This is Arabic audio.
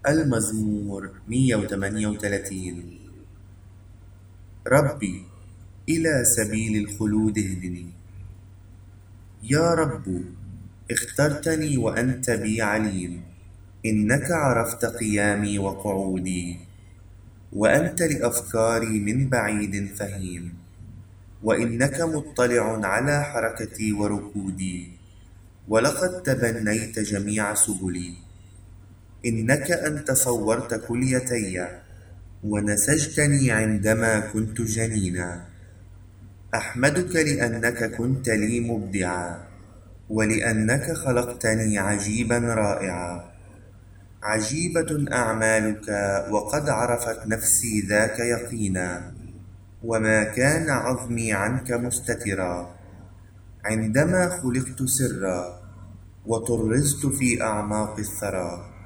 المزمور 138. ربي، إلى سبيل الخلود اهدني. يا رب، اخترتني وأنت بي عليم، إنك عرفت قيامي وقعودي، وأنت لأفكاري من بعيد فهيم، وإنك مطلع على حركتي وركودي، ولقد تبنيت جميع سبلي. إنك أنت صورت كليتي ونسجتني عندما كنت جنينا. أحمدك لأنك كنت لي مبدعا، ولأنك خلقتني عجيبا رائعا. عجيبة أعمالك، وقد عرفت نفسي ذاك يقينا، وما كان عظمي عنك مستترا. عندما خلقت سرا، وطرزت في أعماق الثرى،